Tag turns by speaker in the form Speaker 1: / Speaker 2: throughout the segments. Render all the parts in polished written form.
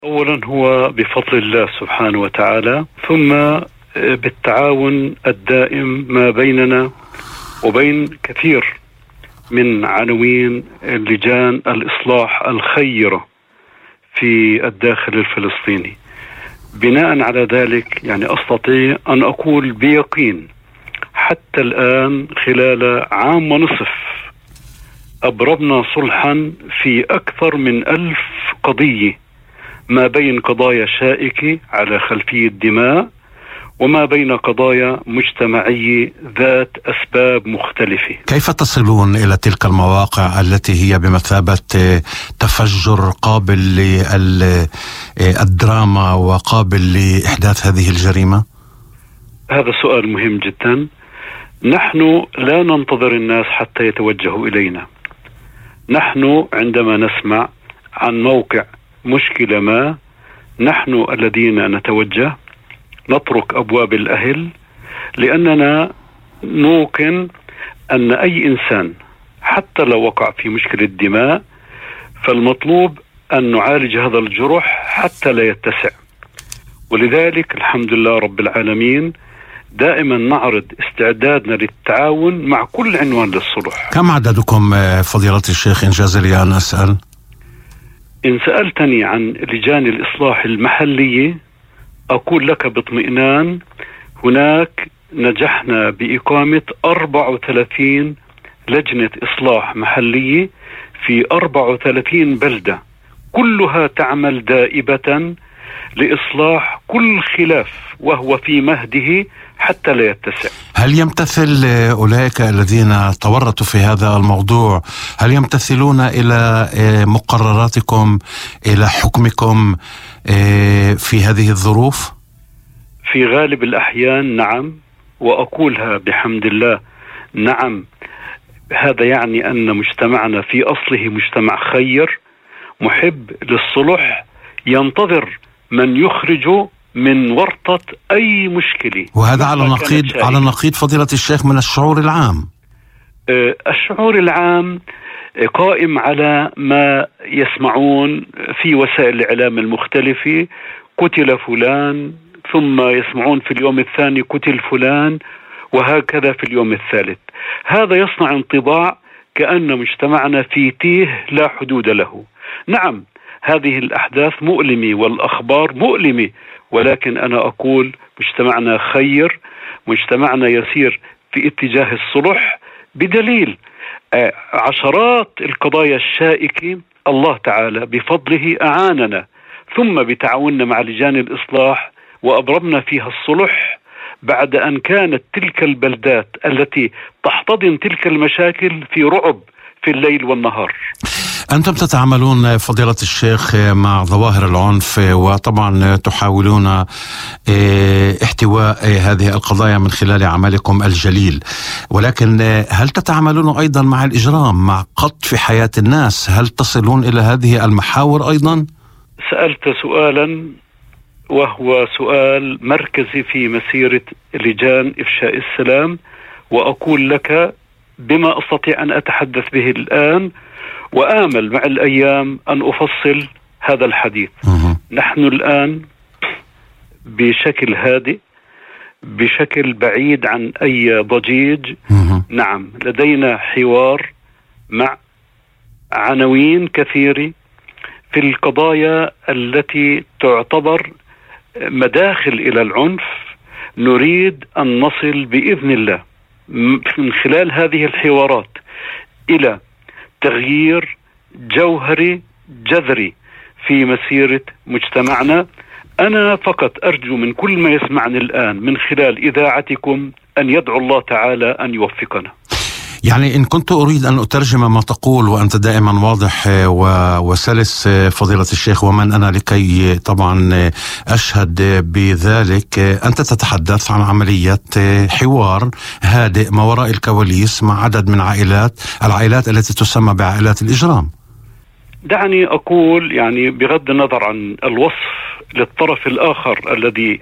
Speaker 1: أولا هو بفضل الله سبحانه وتعالى، ثم بالتعاون الدائم ما بيننا وبين كثير من عناوين لجان الإصلاح الخيرة في الداخل الفلسطيني. بناء على ذلك أستطيع أن أقول بيقين حتى الآن خلال عام ونصف أبرمنا صلحا في أكثر من 1000 قضية، ما بين قضايا شائكة على خلفية دماء وما بين قضايا مجتمعية ذات أسباب مختلفة.
Speaker 2: كيف تصلون إلى تلك المواقع التي هي بمثابة تفجر قابل للدراما وقابل لإحداث هذه الجريمة؟
Speaker 1: هذا سؤال مهم جدا. نحن لا ننتظر الناس حتى يتوجهوا إلينا. نحن عندما نسمع عن موقع مشكلة ما، نحن الذين نتوجه، نطرق أبواب الأهل، لأننا نوقن أن أي إنسان حتى لو وقع في مشكلة دماء فالمطلوب أن نعالج هذا الجرح حتى لا يتسع. ولذلك الحمد لله رب العالمين دائما نعرض استعدادنا للتعاون مع كل عنوان للصلح.
Speaker 2: كم عددكم فضيلة الشيخ إن جاز لي أن أسأل؟
Speaker 1: إن سألتني عن لجان الإصلاح المحلية أقول لك باطمئنان هناك نجحنا بإقامة 34 لجنة إصلاح محلية في 34 بلدة، كلها تعمل دائبة لإصلاح كل خلاف وهو في مهده حتى لا يتسع.
Speaker 2: هل يمتثل أولئك الذين تورطوا في هذا الموضوع، هل يمتثلون إلى مقرراتكم، إلى حكمكم في هذه الظروف؟
Speaker 1: في غالب الأحيان نعم، وأقولها بحمد الله نعم. هذا يعني أن مجتمعنا في أصله مجتمع خير محب للصلح، ينتظر من يخرج من ورطة أي مشكلة.
Speaker 2: وهذا على نقيض فضيلة الشيخ من الشعور العام.
Speaker 1: الشعور العام قائم على ما يسمعون في وسائل الإعلام المختلفة، قتل فلان، ثم يسمعون في اليوم الثاني قتل فلان، وهكذا في اليوم الثالث. هذا يصنع انطباع كأن مجتمعنا في تيه لا حدود له. نعم هذه الأحداث مؤلمة والأخبار مؤلمة، ولكن أنا أقول مجتمعنا خير، مجتمعنا يسير في اتجاه الصلح، بدليل عشرات القضايا الشائكة الله تعالى بفضله أعاننا، ثم بتعاوننا مع لجان الإصلاح وأبرمنا فيها الصلح بعد أن كانت تلك البلدات التي تحتضن تلك المشاكل في رعب في الليل والنهار.
Speaker 2: أنتم تتعاملون فضيلة الشيخ مع ظواهر العنف، وطبعا تحاولون احتواء هذه القضايا من خلال عملكم الجليل، ولكن هل تتعاملون أيضا مع الإجرام، مع قطف حياة الناس؟ هل تصلون إلى هذه المحاور أيضا؟
Speaker 1: سألت سؤالا وهو سؤال مركزي في مسيرة لجان إفشاء السلام، وأقول لك بما أستطيع أن أتحدث به الآن، وآمل مع الأيام أن أفصل هذا الحديث. نحن الآن بشكل هادئ، بشكل بعيد عن أي ضجيج، نعم لدينا حوار مع عناوين كثيرة في القضايا التي تعتبر مداخل إلى العنف. نريد أن نصل بإذن الله من خلال هذه الحوارات إلى تغيير جوهري جذري في مسيرة مجتمعنا. أنا فقط أرجو من كل ما يسمعني الآن من خلال إذاعتكم أن يدعو الله تعالى أن يوفقنا.
Speaker 2: يعني إن كنت أريد أن أترجم ما تقول، وأنت دائما واضح وسلس فضيلة الشيخ، ومن أنا لكي طبعا أشهد بذلك، أنت تتحدث عن عملية حوار هادئ ما وراء الكواليس مع عدد من العائلات التي تسمى بعائلات الإجرام.
Speaker 1: دعني أقول بغض النظر عن الوصف للطرف الآخر الذي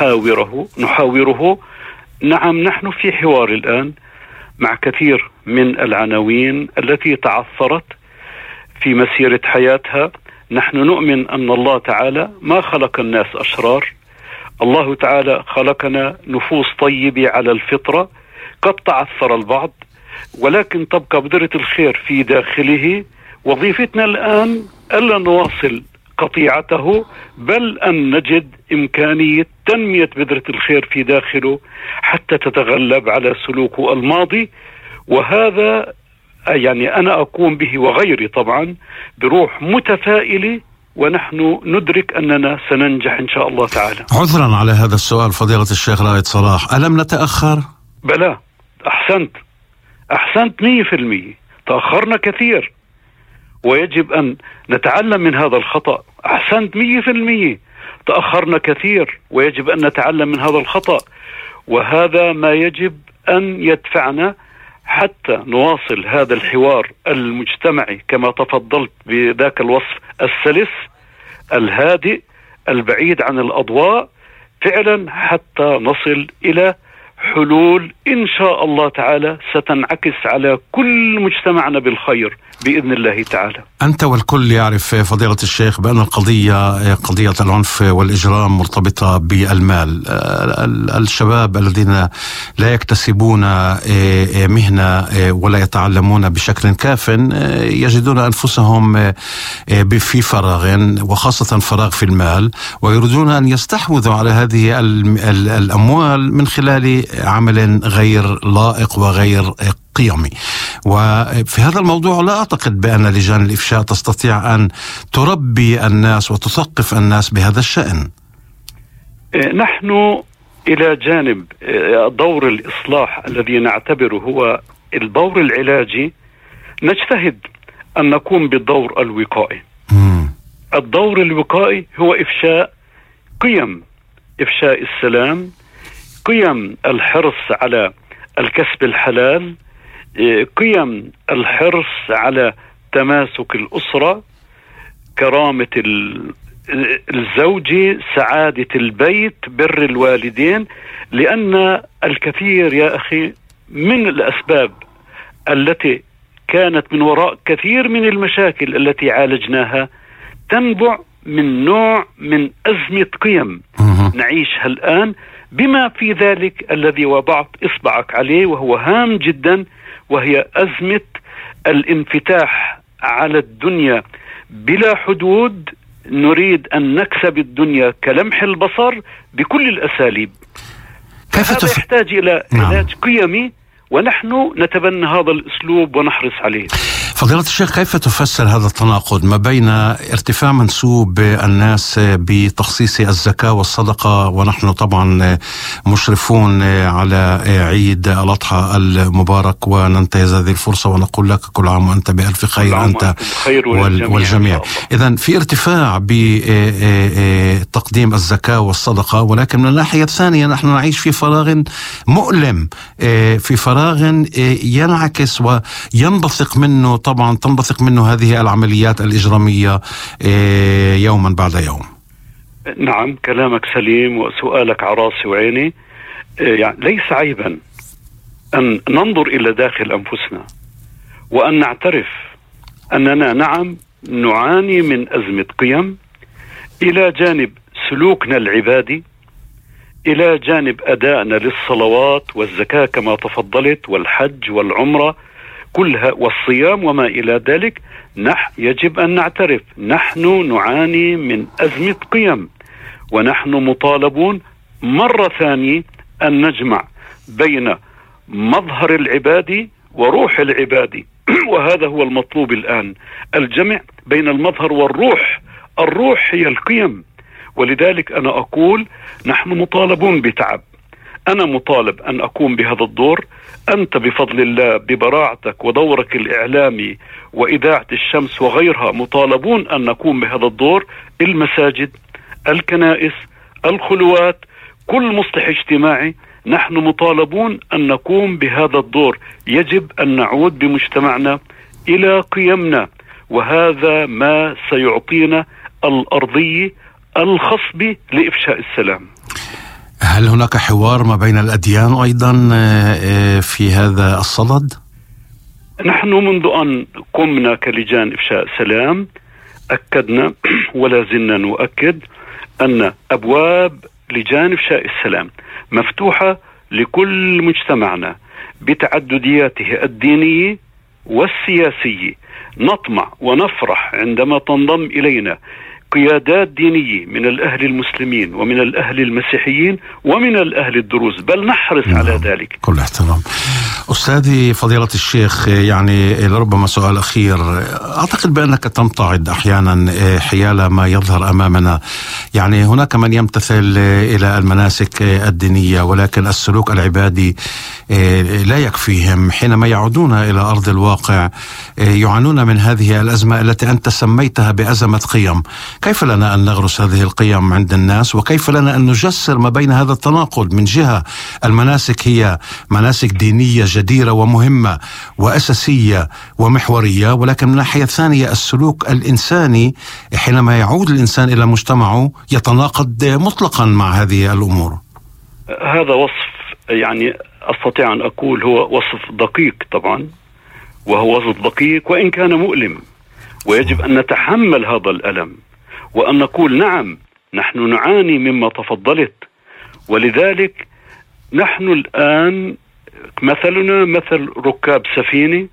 Speaker 1: نحاوره، نعم نحن في حوار الآن مع كثير من العناوين التي تعثرت في مسيرة حياتها. نحن نؤمن أن الله تعالى ما خلق الناس أشرار. الله تعالى خلقنا نفوس طيبة على الفطرة، قد تعثر البعض ولكن تبقى بذرة الخير في داخله. وظيفتنا الآن ألا نواصل قطيعته، بل أن نجد إمكانية تنمية بذرة الخير في داخله حتى تتغلب على سلوكه الماضي. وهذا يعني أنا أقوم به وغيري طبعا بروح متفائلة، ونحن ندرك أننا سننجح إن شاء الله تعالى.
Speaker 2: عذرا على هذا السؤال فضيلة الشيخ رائد صلاح، ألم نتأخر؟
Speaker 1: بلى، أحسنت 100%. تأخرنا كثير ويجب أن نتعلم من هذا الخطأ. أحسنت 100%. تأخرنا كثير ويجب أن نتعلم من هذا الخطأ، وهذا ما يجب أن يدفعنا حتى نواصل هذا الحوار المجتمعي كما تفضلت بذاك الوصف السلس الهادئ البعيد عن الأضواء، فعلا حتى نصل إلى حلول إن شاء الله تعالى ستنعكس على كل مجتمعنا بالخير بإذن الله تعالى.
Speaker 2: أنت والكل يعرف فضيلة الشيخ بأن قضية العنف والإجرام مرتبطة بالمال. الشباب الذين لا يكتسبون مهنة ولا يتعلمون بشكل كاف يجدون أنفسهم في فراغ، وخاصة فراغ في المال، ويريدون أن يستحوذوا على هذه الأموال من خلال عمل غير لائق وغير قيمي. وفي هذا الموضوع لا أعتقد بأن لجان الإفشاء تستطيع أن تربي الناس وتثقف الناس بهذا الشأن.
Speaker 1: نحن إلى جانب دور الإصلاح الذي نعتبره هو الدور العلاجي، نجتهد أن نقوم بالدور الوقائي. الدور الوقائي هو إفشاء قيم، إفشاء السلام، قيم الحرص على الكسب الحلال، قيم الحرص على تماسك الأسرة، كرامة الزوج، سعادة البيت، بر الوالدين. لأن الكثير يا أخي من الأسباب التي كانت من وراء كثير من المشاكل التي عالجناها تنبع من نوع من أزمة قيم نعيشها الآن، بما في ذلك الذي وضعت إصبعك عليه وهو هام جدا، وهي أزمة الانفتاح على الدنيا بلا حدود. نريد أن نكسب الدنيا كلمح البصر بكل الأساليب. هذا يحتاج إلى علاج قيمي، ونحن نتبنى هذا الأسلوب ونحرص عليه.
Speaker 2: فضيلة الشيخ، كيف تفسر هذا التناقض ما بين ارتفاع منسوب الناس بتخصيص الزكاة والصدقة، ونحن طبعا مشرفون على عيد الأضحى المبارك وننتهز هذه الفرصة ونقول لك كل عام وأنت بألف خير أنت والجميع. إذن في ارتفاع بتقديم الزكاة والصدقة، ولكن من الناحية الثانية نحن نعيش في فراغ مؤلم، في فراغ ينعكس وينبثق منه طبعا تنبثق منه هذه العمليات الإجرامية يوما بعد يوم.
Speaker 1: نعم، كلامك سليم وسؤالك على راسي وعيني. يعني ليس عيبا أن ننظر إلى داخل أنفسنا وأن نعترف أننا نعم نعاني من أزمة قيم، إلى جانب سلوكنا العبادي، إلى جانب أدائنا للصلوات والزكاة كما تفضلت والحج والعمرة كلها والصيام وما إلى ذلك. يجب أن نعترف نحن نعاني من أزمة قيم، ونحن مطالبون مرة ثانية أن نجمع بين مظهر العبادي وروح العبادي وهذا هو المطلوب الآن، الجمع بين المظهر والروح. الروح هي القيم، ولذلك أنا أقول نحن مطالبون بتعب. أنا مطالب أن أقوم بهذا الدور، أنت بفضل الله ببراعتك ودورك الإعلامي وإذاعة الشمس وغيرها مطالبون أن نقوم بهذا الدور. المساجد، الكنائس، الخلوات، كل مصلح اجتماعي نحن مطالبون أن نقوم بهذا الدور. يجب أن نعود بمجتمعنا إلى قيمنا، وهذا ما سيعطينا الأرضية الخصبة لإفشاء السلام.
Speaker 2: هل هناك حوار ما بين الأديان أيضا في هذا الصدد؟
Speaker 1: نحن منذ أن قمنا كلجان إفشاء سلام أكدنا ولا زلنا نؤكد أن أبواب لجان إفشاء السلام مفتوحة لكل مجتمعنا بتعددياته الدينية والسياسية. نطمع ونفرح عندما تنضم إلينا قيادات دينية من الأهل المسلمين ومن الأهل المسيحيين ومن الأهل الدروز، بل نحرص على ذلك.
Speaker 2: كل احترام. أستاذي فضيلة الشيخ، يعني لربما سؤال أخير. أعتقد بأنك تمتعض أحيانا حيال ما يظهر أمامنا. يعني هناك من يمتثل إلى المناسك الدينية ولكن السلوك العبادي لا يكفيهم. حينما يعودون إلى أرض الواقع يعانون من هذه الأزمة التي أنت سميتها بأزمة قيم. كيف لنا أن نغرس هذه القيم عند الناس، وكيف لنا أن نجسر ما بين هذا التناقض؟ من جهة المناسك هي مناسك دينية جديرة ومهمة وأساسية ومحورية، ولكن من الناحية الثانية السلوك الإنساني حينما يعود الإنسان إلى مجتمعه يتناقض مطلقا مع هذه الأمور.
Speaker 1: هذا وصف يعني أستطيع أن أقول هو وصف دقيق طبعا، وهو وصف دقيق وإن كان مؤلم، ويجب أن نتحمل هذا الألم وأن نقول نعم نحن نعاني مما تفضلت. ولذلك نحن الآن مثلنا مثل ركاب سفينة،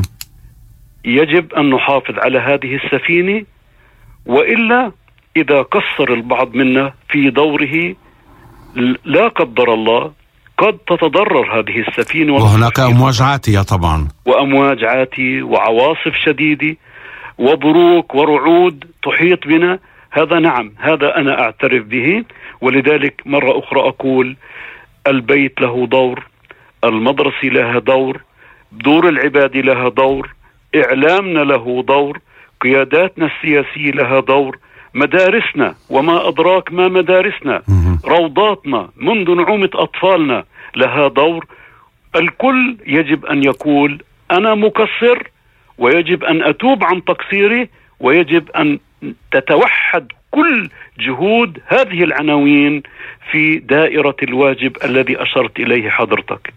Speaker 1: يجب أن نحافظ على هذه السفينة، وإلا إذا قصر البعض منا في دوره لا قدر الله قد تتضرر هذه السفينة.
Speaker 2: وهناك أمواج عاتية طبعا،
Speaker 1: وأمواج عاتية وعواصف شديدة وبروق ورعود تحيط بنا. هذا نعم، هذا أنا أعترف به. ولذلك مرة أخرى أقول البيت له دور، المدرسة لها دور، دور العباد لها دور، إعلامنا له دور، قياداتنا السياسية لها دور، مدارسنا وما أدراك ما مدارسنا، روضاتنا منذ نعومة أطفالنا لها دور. الكل يجب أن يقول أنا مقصر، ويجب أن أتوب عن تقصيري، ويجب أن تتوحد كل جهود هذه العناوين في دائرة الواجب الذي أشرت إليه حضرتك.